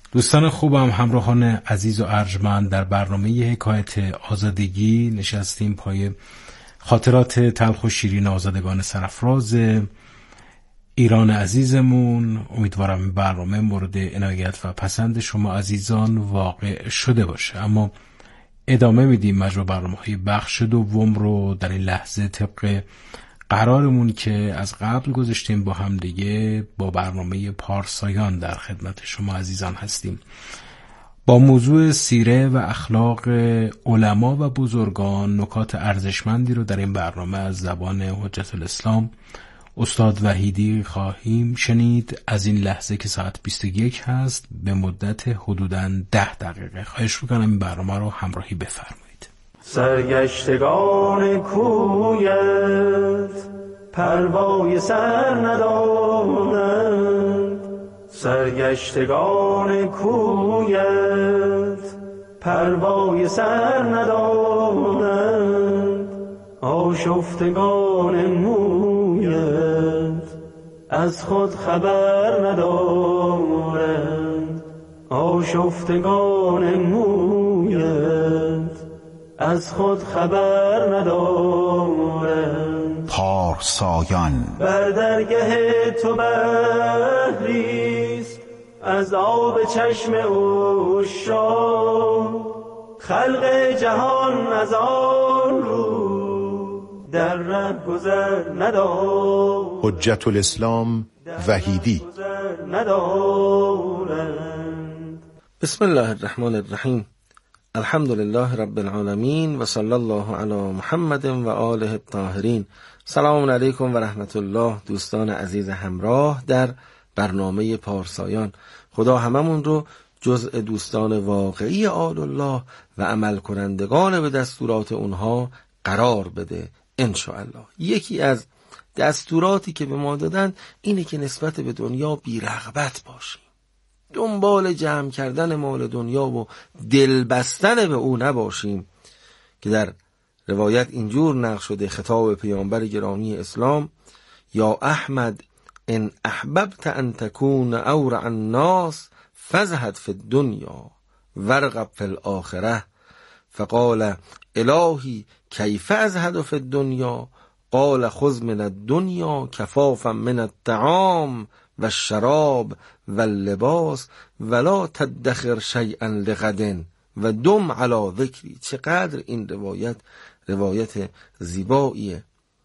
دوستان خوبم، همراهان عزیز و ارجمند، در برنامه حکایت آزادگی نشستیم پای خاطرات تلخ و شیرین آزادگان سرافراز ایران عزیزمون. امیدوارم این برنامه مورد عنایت و پسند شما عزیزان واقع شده باشه. اما ادامه میدیم مجموع برنامه‌های بخش دوم رو در این لحظه طبق قرارمون که از قبل گذاشتیم با هم دیگه با برنامه پارسایان در خدمت شما عزیزان هستیم. با موضوع سیره و اخلاق علما و بزرگان نکات ارزشمندی رو در این برنامه از زبان حجت الاسلام استاد وحیدی خواهیم شنید. از این لحظه که ساعت 21 هست به مدت حدوداً 10 دقیقه. خواهش میکنم این برنامه رو همراهی بفرمایید. سرگشتگان کویت پروای سر ندارند، سرگشتگان کویت پروای سر ندارند، آشفتگان مویت از خود خبر ندارند، آشفتگان مویت از خود خبر ندارند. پارسایان بر درگه تو بحریست از آب چشم عشاق، خلق جهان از آن رو در ره گذر ندارند. حجت الاسلام وحیدی. بسم الله الرحمن الرحیم. الحمد لله رب العالمین و صلی الله علی محمد و آله الطاهرین. سلام علیکم و رحمت الله دوستان عزیز همراه در برنامه پارسایان. خدا هممون رو جزء دوستان واقعی آل الله و عمل کنندگان به دستورات اونها قرار بده انشاءالله. یکی از دستوراتی که به ما دادن اینه که نسبت به دنیا بی رغبت باشیم، دنبال جمع کردن مال دنیا و دل بستن به او نباشیم، که در روایت اینجور نقل شده، خطاب پیامبر گرامی اسلام: یا احمد ان احببت ان تکون اورع الناس فزهد فی الدنیا ورغب فی الاخره. فقال الهی کیف ازهد فی الدنیا؟ قال خذ من الدنیا کفافا من الطعام و الشراب و اللباس ولا تدخر شیئا لغد و دم علی ذکری. چقدر این روایت زیباییه.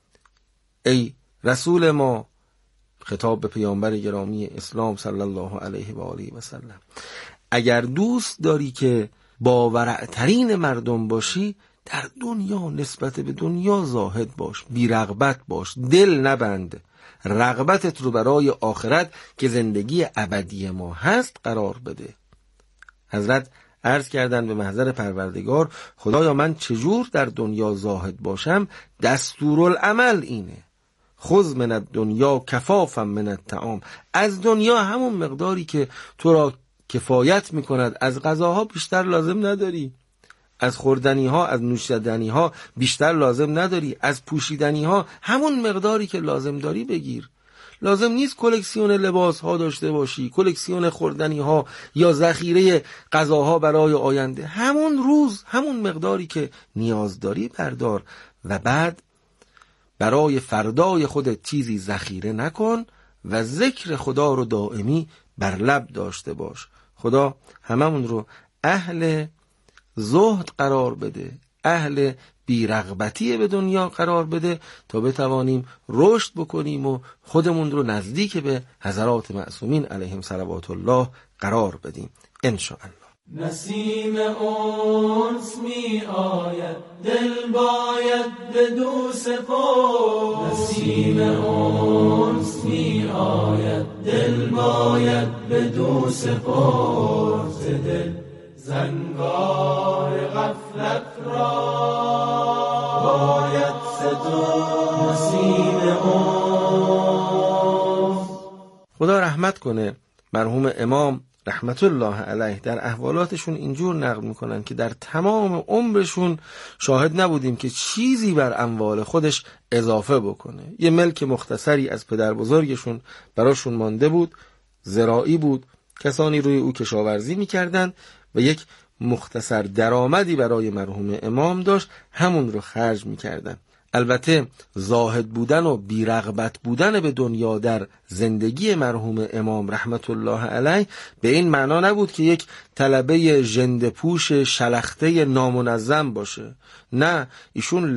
ای رسول ما، خطاب به پیامبر گرامی اسلام صلی الله علیه و آله و سلم، اگر دوست داری که با ورعترین مردم باشی، در دنیا نسبت به دنیا زاهد باش، بی رغبت باش، دل نبند، رغبتت رو برای آخرت که زندگی ابدی ما هست قرار بده. حضرت عرض کردن به محضر پروردگار: خدایا من چجور در دنیا زاهد باشم؟ دستورالعمل اینه: خذ من الدنیا کفافا من الطعام. از دنیا همون مقداری که تو را کفایت میکند، از غذاها بیشتر لازم نداری، از خوردنی ها، از نوشیدنی ها بیشتر لازم نداری، از پوشیدنی ها همون مقداری که لازم داری بگیر. لازم نیست کلکسیون لباس ها داشته باشی، کلکسیون خوردنی ها یا ذخیره غذاها برای آینده. همون روز همون مقداری که نیاز داری بردار و بعد برای فردای خودت چیزی ذخیره نکن و ذکر خدا رو دائمی بر لب داشته باش. خدا هممون رو اهل زهد قرار بده، اهل بی‌رغبتی به دنیا قرار بده، تا بتوانیم رشد بکنیم و خودمون رو نزدیک به حضرات معصومین علیهم صلوات الله قرار بدیم انشاءالله. نسیم انس می آید، دل باید بدو سپرد. نسیم انس می آید، دل باید بدو سپرد. دل زنگار غفلت را باید صدا. نسیم انس. خدا رحمت کنه مرحوم امام رحمت الله علیه در احوالاتشون اینجور نقل میکنن که در تمام عمرشون شاهد نبودیم که چیزی بر اموال خودش اضافه بکنه. یه ملک مختصری از پدر بزرگشون براشون مانده بود، زراعی بود، کسانی روی او کشاورزی می‌کردند و یک مختصر درآمدی برای مرحوم امام داشت، همون رو خرج می‌کردند. البته زاهد بودن و بی‌رغبت بودن به دنیا در زندگی مرحوم امام رحمت الله علیه به این معنا نبود که یک طلبه ژنده‌پوش شلخته نامنظم باشه. نه، ایشون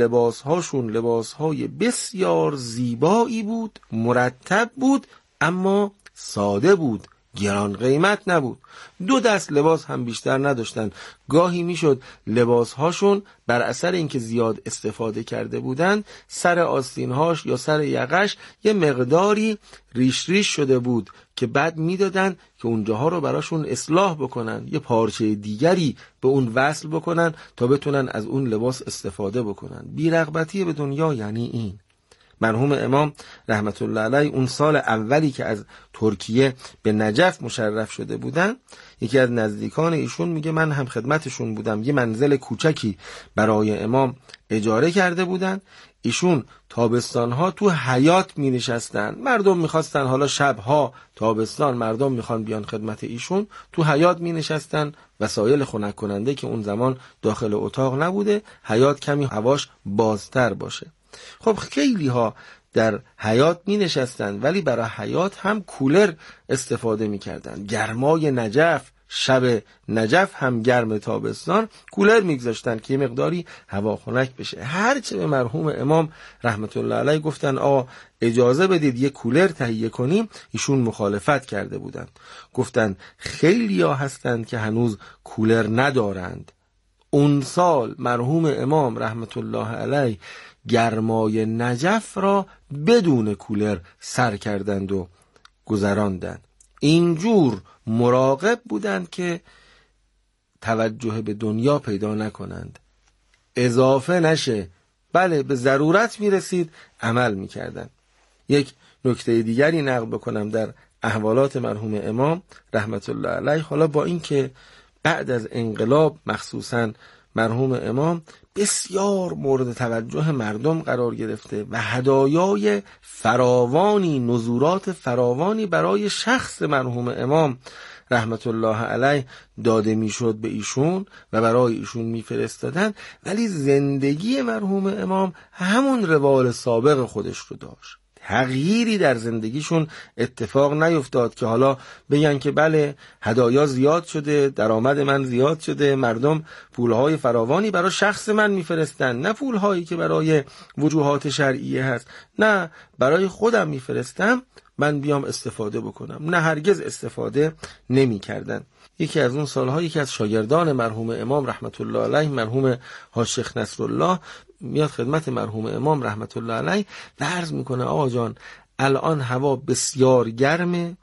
لباسهای بسیار زیبایی بود، مرتب بود، اما ساده بود، گران قیمت نبود. 2 دست لباس هم بیشتر نداشتن. گاهی میشد لباسهاشون بر اثر اینکه زیاد استفاده کرده بودند سر آستینهاش یا سر یقش یه مقداری ریش ریش شده بود که بعد میدادن که اونجاها رو براشون اصلاح بکنن، یه پارچه دیگری به اون وصل بکنن تا بتونن از اون لباس استفاده بکنن. بی‌رغبتی به دنیا یعنی این. مرحوم امام رحمت الله علیه اون سال اولی که از ترکیه به نجف مشرف شده بودن، یکی از نزدیکان ایشون میگه من هم خدمتشون بودم، یه منزل کوچکی برای امام اجاره کرده بودن. ایشون تابستانها تو حیاط می نشستن، مردم میخواستن، حالا شبها تابستان مردم میخوان بیان خدمت ایشون، تو حیاط می نشستن، وسایل خنک کننده که اون زمان داخل اتاق نبوده، حیاط کمی هواش بازتر باشه. خب خیلی ها در حیاط می نشستن ولی برای حیاط هم کولر استفاده می کردن. گرمای نجف، شب نجف هم گرم تابستان، کولر می گذاشتن که یه مقداری هوا خنک بشه. هرچه به مرحوم امام رحمت الله علیه گفتن آقا اجازه بدید یه کولر تهیه کنیم، ایشون مخالفت کرده بودن. گفتن خیلی ها هستن که هنوز کولر ندارند. اون سال مرحوم امام رحمت الله علیه گرمای نجف را بدون کولر سر کردند و گذراندند. اینجور مراقب بودند که توجه به دنیا پیدا نکنند، اضافه نشه، بله به ضرورت میرسید عمل میکردند. یک نکته دیگری نقل بکنم در احوالات مرحوم امام رحمت الله علیه. حالا با این که بعد از انقلاب مخصوصاً مرحوم امام بسیار مورد توجه مردم قرار گرفته و هدایای فراوانی، نزورات فراوانی برای شخص مرحوم امام رحمت الله علیه داده میشد به ایشون و برای ایشون میفرستادن، ولی زندگی مرحوم امام همون روال سابق خودش رو داشت. تغییری در زندگیشون اتفاق نیفتاد که حالا بگن که بله هدایا زیاد شده، درآمد من زیاد شده، مردم پولهای فراوانی برای شخص من میفرستن، نه پولهایی که برای وجوهات شرعیه هست، نه برای خودم میفرستم من بیام استفاده بکنم. نه، هرگز استفاده نمی کردن. یکی از اون سالها یکی از شاگردان مرحوم امام رحمت الله علیه، مرحوم حاج شیخ نصرالله، میاد خدمت مرحوم امام رحمت الله علیه و عرض میکنه آقا جان الان هوا بسیار گرمه،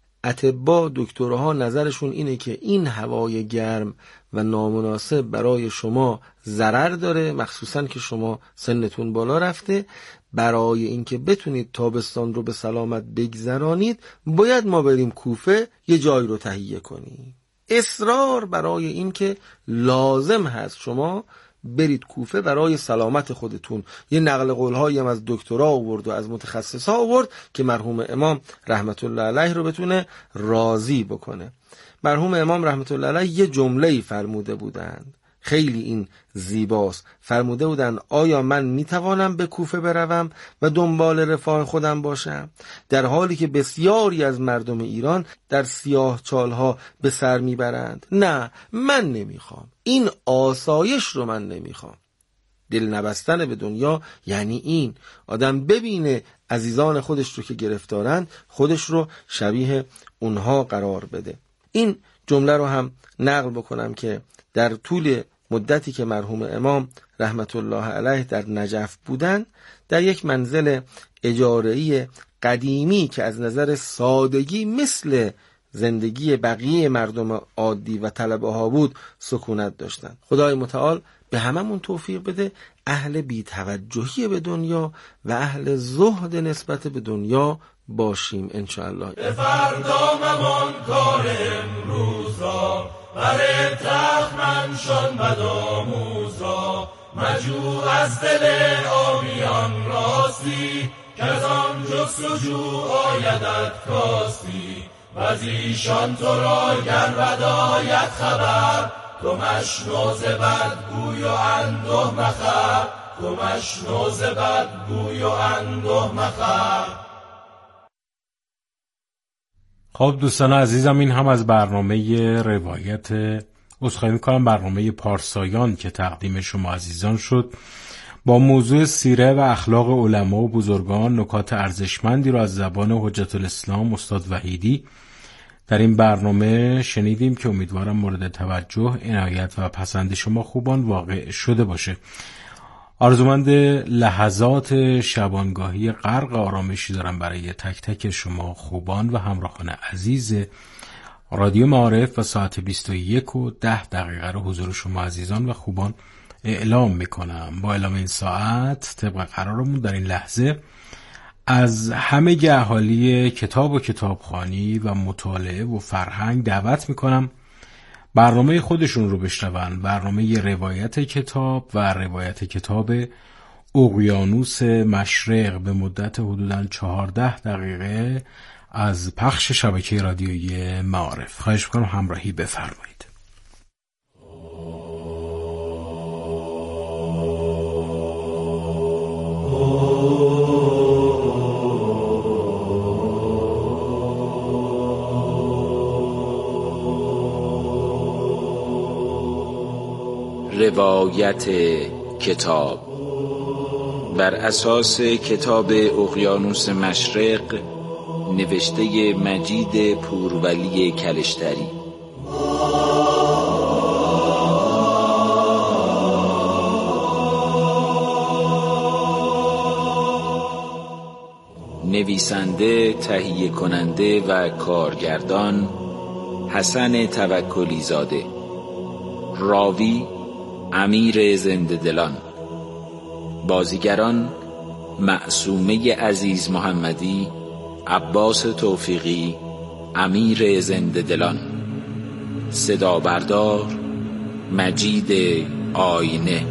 اطباء دکترها نظرشون اینه که این هوای گرم و نامناسب برای شما ضرر داره، مخصوصا که شما سنتون بالا رفته. برای اینکه بتونید تابستان رو به سلامت بگذرانید باید ما بریم کوفه یه جای رو تهیه کنیم. اصرار برای اینکه لازم هست شما برید کوفه برای سلامت خودتون. یه نقل قول‌هایی هم از دکترها آورد و از متخصصا آورد که مرحوم امام رحمت الله علیه رو بتونه راضی بکنه. مرحوم امام رحمت الله علیه یه جمله‌ای فرموده بودند، خیلی این زیباست. فرموده بودند آیا من میتوانم به کوفه بروم و دنبال رفاه خودم باشم در حالی که بسیاری از مردم ایران در سیاه چالها به سر میبرند؟ نه، من نمیخوام این آسایش رو، من نمیخوام. دل نبستن به دنیا یعنی این آدم ببینه عزیزان خودش رو که گرفتارن خودش رو شبیه اونها قرار بده. این جمله رو هم نقل بکنم که در طول مدتی که مرحوم امام رحمت الله علیه در نجف بودن، در یک منزل اجاره‌ای قدیمی که از نظر سادگی مثل زندگی بقیه مردم عادی و طلبه ها بود سکونت داشتن. خدای متعال به هممون توفیق بده اهل بی‌توجهی به دنیا و اهل زهد نسبت به دنیا باشیم انشاءالله. به فردا ممان کار امروز را، بر تخمن شان بدآموز را، مجو از دل آبیان راستی، که از آن جستجو آیدت کاستی. و از ایشان تو را گر بدایت خبر تو مشنو ز بدگوی و انده مخر تو مشنو ز بدگوی و انده مخر. خب دوستان عزیزم، این هم از برنامه روایت عذرخواهی می‌کنم برنامه پارسایان که تقدیم شما عزیزان شد با موضوع سیره و اخلاق علما و بزرگان. نکات ارزشمندی را از زبان حجت الاسلام استاد وحیدی در این برنامه شنیدیم که امیدوارم مورد توجه، عنایت و پسند شما خوبان واقع شده باشه. آرزومند لحظات شبانگاهی غرق آرامشی دارم برای تک تک شما خوبان و همراهان عزیز رادیو معارف و ساعت 21:10 رو حضور شما عزیزان و خوبان اعلام میکنم. با اعلام این ساعت طبق قرارمون در این لحظه از همه اهالی کتاب و کتابخوانی و مطالعه و فرهنگ دعوت میکنم برنامه خودشون رو بشنون، برنامه روایت کتاب و روایت کتاب اقیانوس مشرق به مدت حدوداً 14 دقیقه از پخش شبکه رادیویی معارف. خواهش میکنم همراهی بفرمایید. روایت کتاب بر اساس کتاب اقیانوس مشرق نوشته مجید پورولی کلشتری. نویسنده، تهیه کننده و کارگردان حسن توکلی زاده. راوی امیر زنده دلان. بازیگران معصومه عزیز محمدی، عباس توفیقی، امیر زنده دلان. صدا بردار مجید آینه.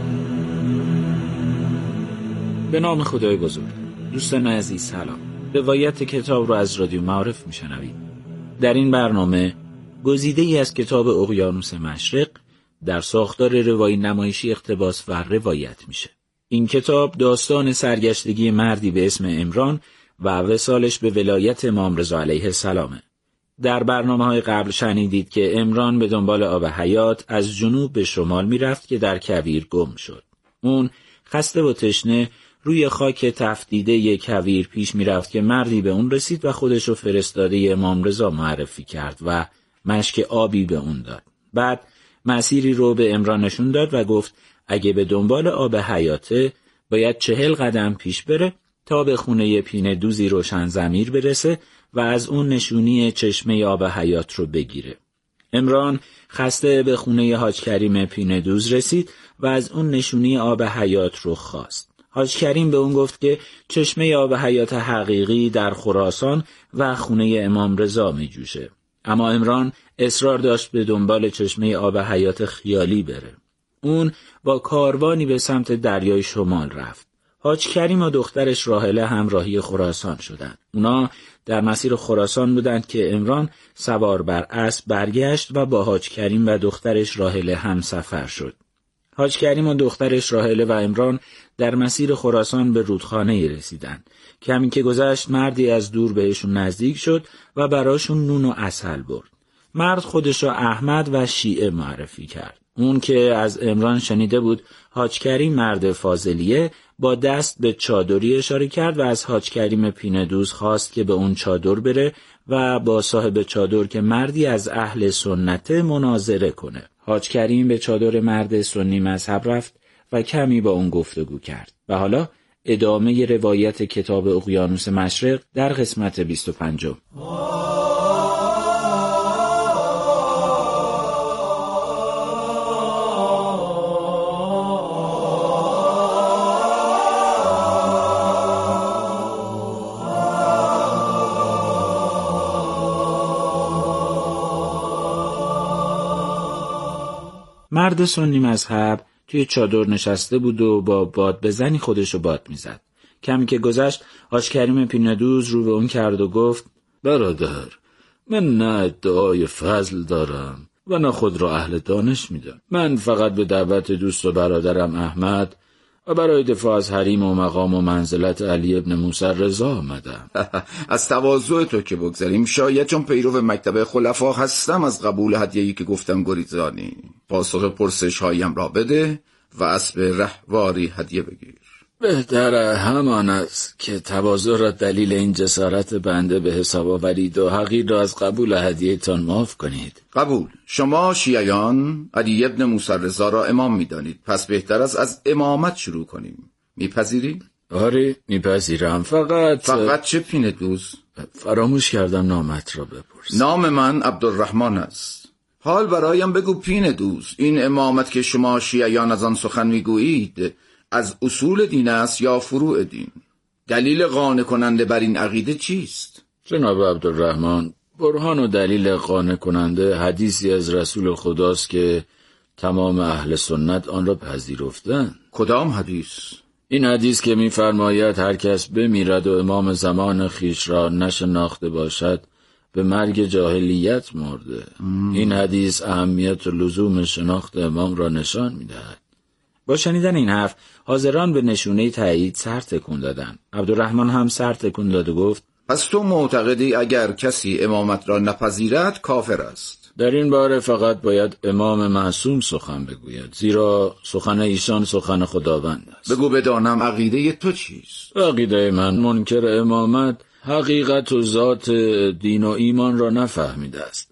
به نام خدای بزرگ. دوستان عزیز سلام. روایت کتاب رو از رادیو معارف میشنوید. در این برنامه گزیده‌ای از کتاب اقیانوس مشرق در ساختار روایی نمایشی اقتباس و روایت میشه. این کتاب داستان سرگشتگی مردی به اسم عمران و وصالش به ولایت امام رضا علیه السلامه. در برنامه‌های قبل شنیدید که عمران به دنبال آب حیات از جنوب به شمال میرفت که در کویر گم شد. اون خسته و تشنه روی خاک تفدیده کویر پیش میرفت که مردی به اون رسید و خودشو فرستاده امام رضا معرفی کرد و مشک آبی به اون داد. بعد مسیری رو به عمران نشون داد و گفت اگه به دنبال آب حیاته باید 40 قدم پیش بره تا به خونه پینه دوزی روشن ضمیر برسه و از اون نشونی چشمه آب حیات رو بگیره. عمران خسته به خونه حاج کریم پینه دوز رسید و از اون نشونی آب حیات رو خواست. حاج کریم به اون گفت که چشمه آب حیات حقیقی در خراسان و خونه امام رضا می جوشه. اما عمران اصرار داشت به دنبال چشمه آب حیات خیالی بره. اون با کاروانی به سمت دریای شمال رفت. حاج کریم و دخترش راحله همراهی خراسان شدند. اونا در مسیر خراسان بودند که عمران سوار بر اسب برگشت و با حاج کریم و دخترش راحله همسفر شد. حاج کریم و دخترش راحله و عمران در مسیر خراسان به رودخانه رسیدند. کمی که گذشت مردی از دور بهشون نزدیک شد و براشون نون و عسل برد. مرد خودش را احمد و شیعه معرفی کرد. اون که از عمران شنیده بود حاج کریم مرد فاضلیه، با دست به چادری اشاره کرد و از حاج کریم پینه دوز خواست که به اون چادر بره و با صاحب چادر که مردی از اهل سنت مناظره کنه. حاج کریم به چادر مرد سنی مذهب رفت و کمی با اون گفتگو کرد. و حالا ادامه روایت کتاب اقیانوس مشرق در قسمت 25. مرد سنی مذهب توی چادر نشسته بود و با باد بزنی خودشو باد میزد. کمی که گذشت حاج کریم پینه دوز رو به اون کرد و گفت برادر، من نه ادعای فضل دارم و نه خود را اهل دانش میدم. من فقط به دعوت دوست و برادرم احمد و برای دفاع از حریم و مقام و منزلت علی ابن موسی رضا آمدم. از تواضع تو که بگذاریم، شاید چون پیرو مکتب خلفا هستم از قبول هدیه‌ای که گفتم گریزانی. پاسخ پرسش هایم را بده و اسب رهواری هدیه بگیر. بهتر همان است که تواضع را دلیل این جسارت بنده به حساب آورید و حقیر را از قبول هدیه تان معاف کنید. قبول. شما شیعیان علی ابن موسی رضا را امام می‌دانید، پس بهتر است از امامت شروع کنیم. میپذیری؟ آره میپذیرم. فقط چه پینه دوز؟ فراموش کردم نامت را بپرس. نام من عبدالرحمن است. حال برایم بگو پینه دوز، این امامت که شما شیعیان از آن سخن میگویید از اصول دین است یا فروع دین؟ دلیل قانع کننده بر این عقیده چیست؟ جناب عبدالرحمن، برهان و دلیل قانع کننده حدیثی از رسول خداست که تمام اهل سنت آن را پذیرفتند. کدام حدیث؟ این حدیث که می‌فرماید هر کس بمیرد و امام زمان خیش را نشناخته باشد به مرگ جاهلیت مرده. این حدیث اهمیت و لزوم شناخت امام را نشان می‌دهد. با شنیدن این حرف حاضران به نشونه تایید سر تکون دادند. عبدالرحمن هم سر تکون داد و گفت: پس تو معتقدی اگر کسی امامت را نپذیرد کافر است؟ در این باره فقط باید امام معصوم سخن بگوید، زیرا سخن ایشان سخن خداوند است. بگو بدانم عقیده تو چیست؟ عقیده من منکر امامت حقیقت و ذات دین و ایمان را نفهمیده است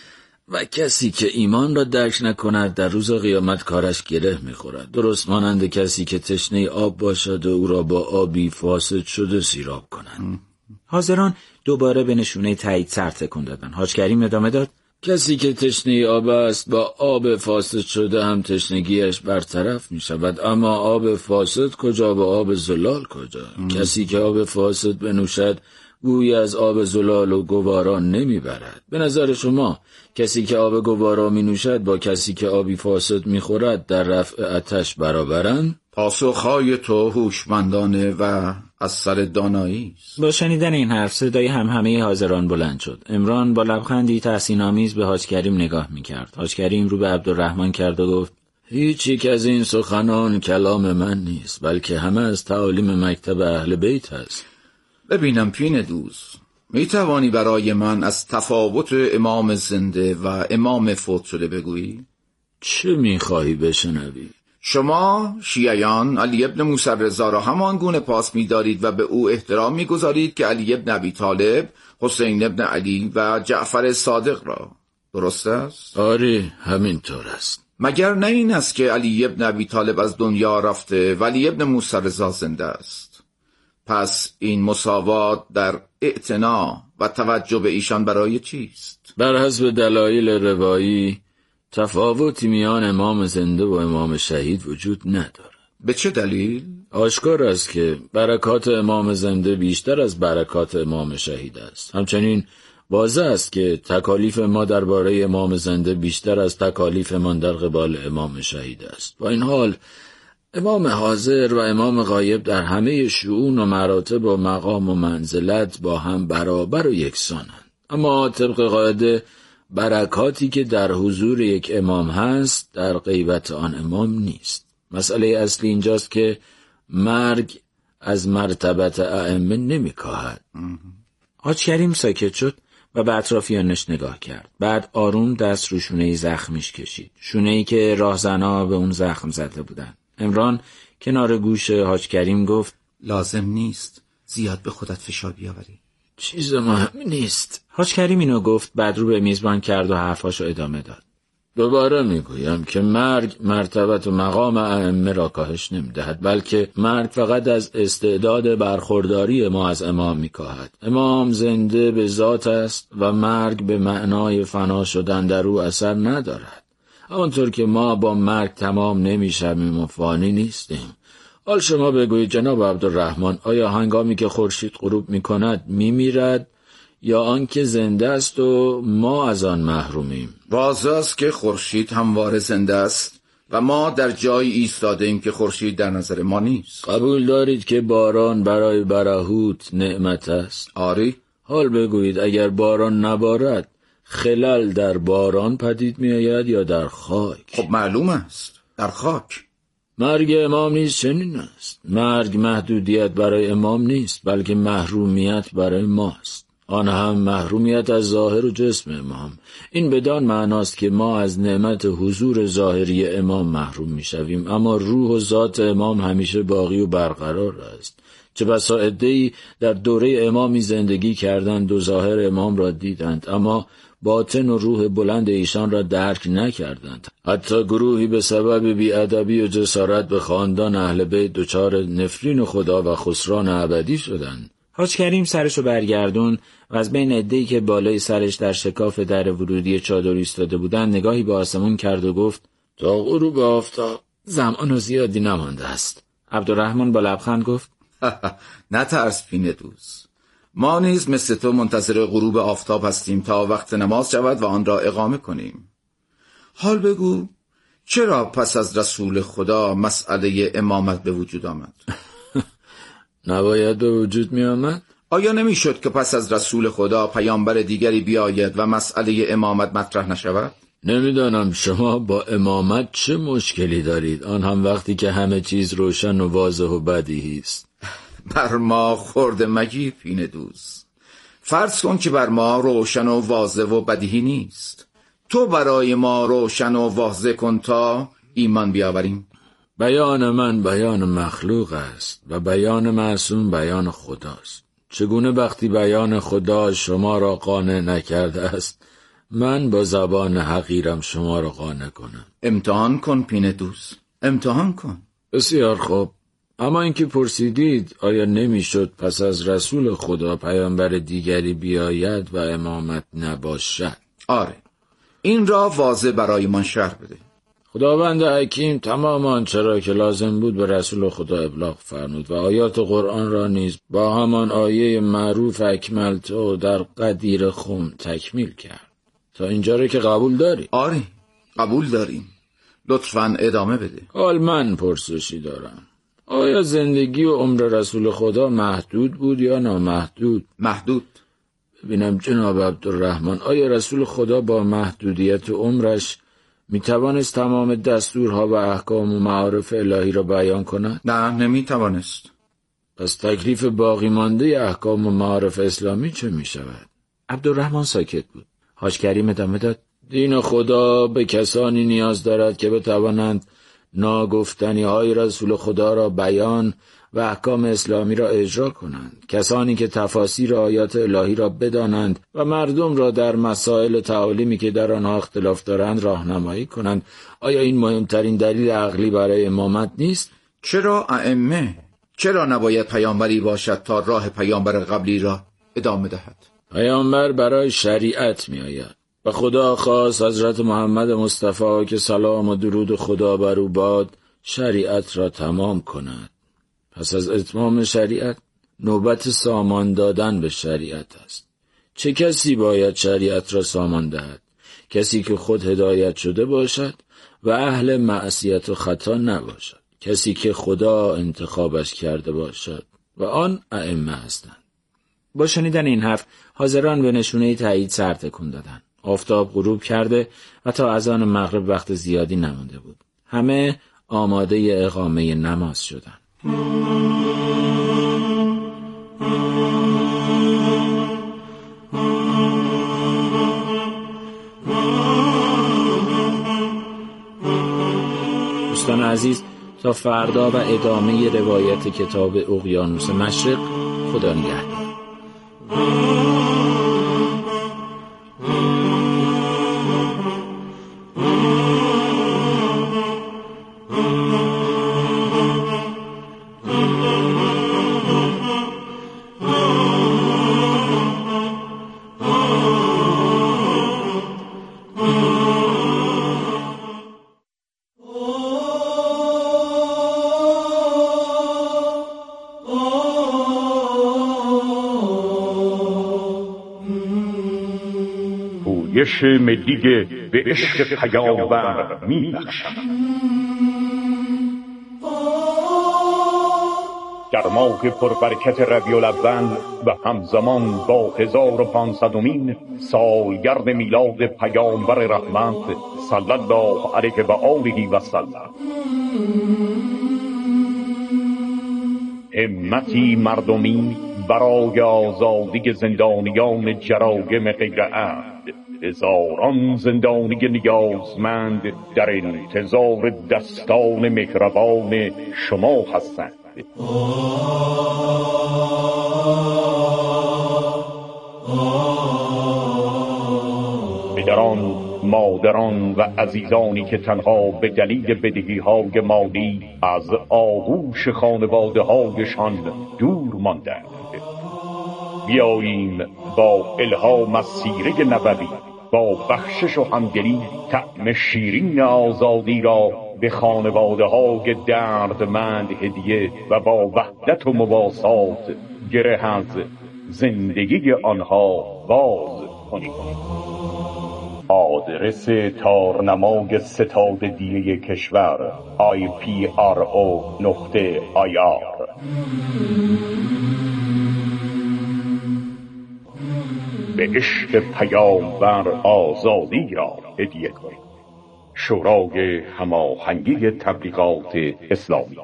و کسی که ایمان را درک نکند در روز قیامت کارش گره می‌خورد. درست مانند کسی که تشنه آب باشد و او را با آبی فاسد شده سیراب کنند. حاضران دوباره به نشونه تایید سر تکون دادند. حاج کریم ادامه داد: کسی که تشنه آب است با آب فاسد شده هم تشنگیش برطرف می شود، اما آب فاسد کجا و آب زلال کجا؟ کسی که آب فاسد بنوشد گویی از آب زلال و گوارا نمی برد. به نظر شما کسی که آب گوارا می نوشد با کسی که آبی فاسد می خورد در رفع آتش برابرند؟ پاسخهای تو هوشمندانه و از سر دانایی است. با شنیدن این حرف صدای همه حاضران بلند شد. عمران با لبخندی تحسین‌آمیز به حاج کریم نگاه می‌کرد. حاج کریم رو به عبدالرحمن کرد و گفت: هیچ یک از این سخنان کلام من نیست، بلکه همه از تعالیم مکتب اهل بیت است. ببینم پین دوز، میتوانی برای من از تفاوت امام زنده و امام فوت شده بگویی؟ چه می‌خواهی بشنوی؟ شما شیعیان علی ابن موسی رضا را همان گونه پاس می‌دارید و به او احترام می‌گذارید که علی ابن ابی طالب، حسین ابن علی و جعفر صادق را. درست است؟ آره، همینطور است. مگر نه این است که علی ابن ابی طالب از دنیا رفته و علی ابن موسی رضا زنده است؟ پس این مساوات در اعتنا و توجه به ایشان برای چیست؟ بر حسب دلایل روایی تفاوتی میان امام زنده و امام شهید وجود ندارد. به چه دلیل؟ آشکار است که برکات امام زنده بیشتر از برکات امام شهید است. همچنین واضح است که تکالیف ما درباره امام زنده بیشتر از تکالیف من در قبال امام شهید است. با این حال امام حاضر و امام غایب در همه شؤون و مراتب و مقام و منزلت با هم برابر و یکسانند. اما طبق قاعده برکاتی که در حضور یک امام هست در غیبت آن امام نیست. مسئله اصلی اینجاست که مرگ از مرتبت ائمه نمی‌کاهد. حاج کریم ساکت شد و به اطرافیانش نگاه کرد. بعد آروم دست رو شونه زخمیش کشید، شونه‌ای که راهزنا به اون زخم زده بودن. عمران کنار گوش حاج کریم گفت: لازم نیست زیاد به خودت فشار بیاوری. چیز مهمی نیست. حاج کریم اینو گفت، بعد رو به میزبان کرد و حرفاشو ادامه داد. دوباره میگویم که مرگ مرتبت و مقام ائمه را کاهش نمیدهد، بلکه مرگ فقط از استعداد برخورداری ما از امام میکاهد. امام زنده به ذات است و مرگ به معنای فنا شدن در او اثر ندارد. همانطور که ما با مرگ تمام نمیشویم و فانی نیستیم. حال شما بگویید جناب عبدالرحمن، آیا هنگامی که خورشید غروب میکند میمیرد یا آنکه زنده است و ما از آن محرومیم؟ واضح است که خورشید همواره زنده است و ما در جایی ایستاده ایم که خورشید در نظر ما نیست. قبول دارید که باران برای برهوت نعمت است؟ آری. حال بگویید اگر باران نبارد خلل در باران پدید می آید یا در خاک؟ خب معلوم است در خاک. مرگ امام نیز چنین است. مرگ محدودیت برای امام نیست، بلکه محرومیت برای ماست. آن هم محرومیت از ظاهر و جسم امام. این بدان معناست که ما از نعمت حضور ظاهری امام محروم می شویم، اما روح و ذات امام همیشه باقی و برقرار است. چه بسا عده‌ای در دوره امامی زندگی کردند و ظاهر امام را دیدند، اما باطن و روح بلند ایشان را درک نکردند. حتی گروهی به سبب بی‌ادبی و جسارت به خاندان اهل بیت دچار نفرین خدا و خسران ابدی شدند. حاج کریم سرشو برگردون و از بین عده‌ای که بالای سرش در شکاف در ورودی چادر ایستاده بودند نگاهی به آسمون کرد و گفت: تا غروب آفتاب زمان زیادی نمانده است. عبدالرحمن با لبخند گفت: نترس پینه دوست، ما نیز مثل تو منتظر غروب آفتاب هستیم تا وقت نماز شود و آن را اقامه کنیم. حال بگو چرا پس از رسول خدا مسئله امامت به وجود آمد؟ نباید به وجود می آمد؟ آیا نمی شد که پس از رسول خدا پیامبر دیگری بیاید و مسئله امامت مطرح نشود؟ نمیدانم شما با امامت چه مشکلی دارید، آن هم وقتی که همه چیز روشن و واضح و بدیهی است. بر ما خورده مگیر پینه دوست. فرض کن که بر ما روشن و واضح و بدیهی نیست. تو برای ما روشن و واضح کن تا ایمان بیاوریم. بیان من بیان مخلوق است و بیان معصوم بیان خداست. چگونه وقتی بیان خدا شما را قانع نکرده است من با زبان حقیرم شما را قانع کنم؟ امتحان کن پینه دوست، امتحان کن. بسیار خوب، اما اینکه پرسیدید آیا نمیشد پس از رسول خدا پیامبر دیگری بیاید و امامت نباشد؟ آره، این را واضح برای من شرح بده. خداوند حکیم تمام آنچه را که لازم بود به رسول خدا ابلاغ فرمود و آیات قرآن را نیز با همان آیه معروف اکملتو در قدیر خم تکمیل کرد. تا اینجا را که قبول داری؟ آره قبول داریم، لطفاً ادامه بده. حال من پرسشی دارم، آیا زندگی و عمر رسول خدا محدود بود یا نامحدود؟ محدود. ببینم جناب عبدالرحمن، آیا رسول خدا با محدودیت عمرش میتوانست تمام دستورها و احکام و معارف الهی را بیان کند؟ نه، نمیتوانست. پس تکلیف باقی مانده احکام و معارف اسلامی چه میشود؟ عبدالرحمن ساکت بود. حاج کریم ادامه داد: دین خدا به کسانی نیاز دارد که بتوانند ناگفتنی های رسول خدا را بیان و احکام اسلامی را اجرا کنند، کسانی که تفاسیر آیات الهی را بدانند و مردم را در مسائل تعالیمی که در آنها اختلاف دارند راهنمایی کنند. آیا این مهمترین دلیل عقلی برای امامت نیست؟ چرا ائمه؟ چرا نباید پیامبری باشد تا راه پیامبر قبلی را ادامه دهد؟ پیامبر برای شریعت می آید و خدا خواست حضرت محمد مصطفی که سلام و درود خدا بر او باد شریعت را تمام کند. پس از اتمام شریعت نوبت سامان دادن به شریعت است. چه کسی باید شریعت را سامان دهد؟ کسی که خود هدایت شده باشد و اهل معصیت و خطا نباشد، کسی که خدا انتخابش کرده باشد و آن ائمه هستند. با شنیدن این حرف حاضران به نشونه تایید سر تکون دادند. آفتاب غروب کرده و تا اذان مغرب وقت زیادی نمانده بود. همه آماده اقامه نماز شدند. دوستان عزیز، تا فردا و ادامه روایت کتاب اقیانوس مشرق. خدا نگهدار. پویش ملیگ به عشق پیامبر می بخشم. در ماه پربرکت ربیع الاول و همزمان با 1500مین سالگرد میلاد پیامبر رحمت صلی الله علیه و آله و سلم، همتی مردمی برای آزادی زندانیان جرایم غیر عمد، هزاران زندانی نیازمند در انتظار دستان مهربان شما هستند. پدران، مادران و عزیزانی که تنها به دلیل بدهی‌های مالی از آغوش خانواده‌هایشان دور ماندند، بیاییم با الهام از سیره نبوی، با بخشش و همدلی طعم شیرین آزادی را به خانواده‌های دردمند هدیه و با وحدت و مواسات گره از زندگی آنها باز کنیم. آدرس تارنمای ستاد دیه کشور IPRO.IR. به عشق پیامبر آزادی را هدیه کنید. شورای هماهنگی تبلیغات اسلامی.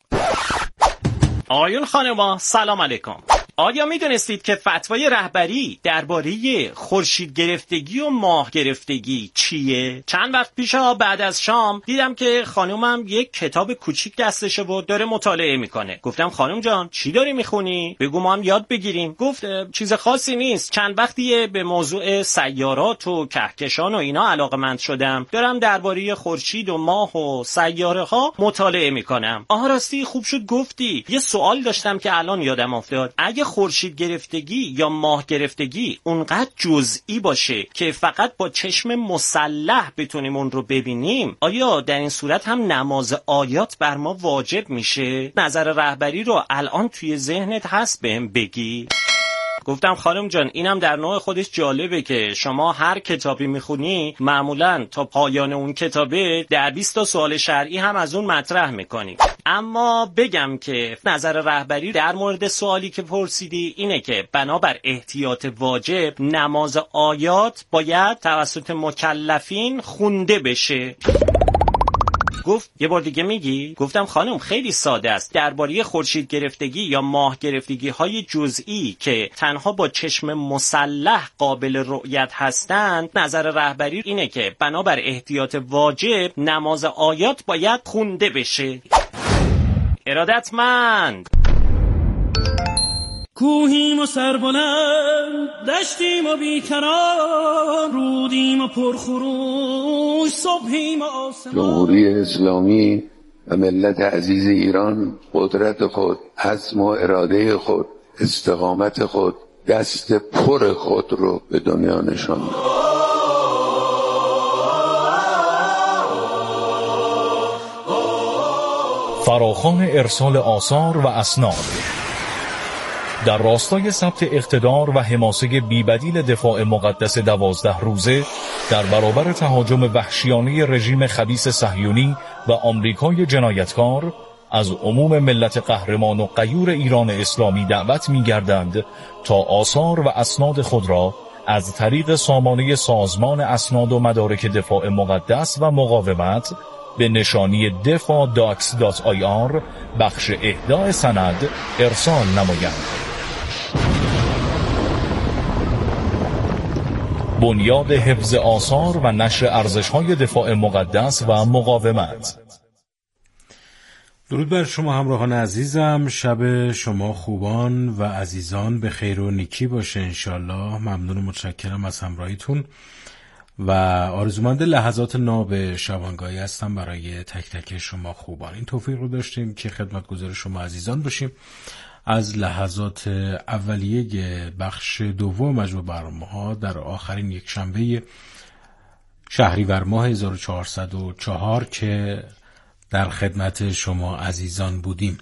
آقایون خانما سلام علیکم. آیا میدونستید که فتوای رهبری درباره خورشید گرفتگی و ماه گرفتگی چیه؟ چند وقت پیش بعد از شام دیدم که خانومم یک کتاب کوچیک دستشه و داره مطالعه میکنه. گفتم خانم جان چی داری میخونی؟ بگو ما هم یاد بگیریم. گفت چیز خاصی نیست، چند وقتیه به موضوع سیارات و کهکشان و اینا علاقه‌مند شدم، دارم درباره خورشید و ماه و سیاره ها مطالعه میکنم. آها راستی خوب شد گفتی. یه سوال داشتم که الان یادم افتاد. اگه خورشید گرفتگی یا ماه گرفتگی اونقدر جزئی باشه که فقط با چشم مسلح بتونیم اون رو ببینیم، آیا در این صورت هم نماز آیات بر ما واجب میشه؟ نظر رهبری رو الان توی ذهنت هست بهم بگی؟ گفتم خانم جان اینم در نوع خودش جالبه که شما هر کتابی میخونی معمولاً تا پایان اون کتابه در 20 تا سوال شرعی هم از اون مطرح میکنی. اما بگم که نظر رهبری در مورد سوالی که پرسیدی اینه که بنابر احتیاط واجب نماز آیات باید توسط مکلفین خونده بشه. گفت یه بار دیگه میگی؟ گفتم خانم خیلی ساده است. درباره خورشید گرفتگی یا ماه گرفتگی های جزئی که تنها با چشم مسلح قابل رؤیت هستند، نظر رهبری اینه که بنابر احتیاط واجب نماز آیات باید خونده بشه. ارادتمند. کوهیم و سربلند، دشتیم و بیکران، رودیم و پرخروش، صبحیم و آسمان. جمهوری اسلامی و ملت عزیز ایران قدرت خود، عزم و اراده خود، استقامت خود، دست پر خود رو به دنیا نشان داد. فراخوان ارسال آثار و اسناد در راستای ثبت اقتدار و حماسه بی‌بدیل دفاع مقدس 12 روزه در برابر تهاجم وحشیانه رژیم خبیث صهیونی و آمریکای جنایتکار، از عموم ملت قهرمان و غیور ایران اسلامی دعوت می‌گردند تا آثار و اسناد خود را از طریق سامانه سازمان اسناد و مدارک دفاع مقدس و مقاومت به نشانی defa.docs.ir بخش اهداء سند ارسال نمایند. بنیاد حفظ آثار و نشر ارزش‌های دفاع مقدس و مقاومت. درود بر شما همراهان عزیزم، شب شما خوبان و عزیزان به خیر و نیکی باشه انشالله. ممنون و متشکرم از همراهیتون و آرزومند لحظات ناب شبانگاهی هستم برای تک تک شما خوبان. این توفیق رو داشتیم که خدمتگزار شما عزیزان باشیم از لحظات اولیه بخش دوم مجموع برنامه‌ها در آخرین یک شنبه شهریور ماه 1404 که در خدمت شما عزیزان بودیم.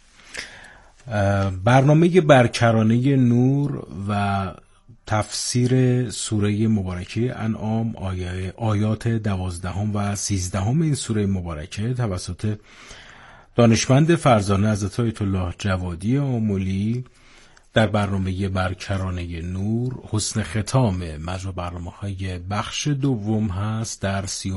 برنامه برکرانه نور و تفسیر سوره مبارکه انعام، آیات 12 و 13 این سوره مبارکه توسط دانشمند فرزانه حضرت آیت الله جوادی آملی در برنامه برکرانه نور حسن ختام مجموع برنامه‌های بخش دوم هست در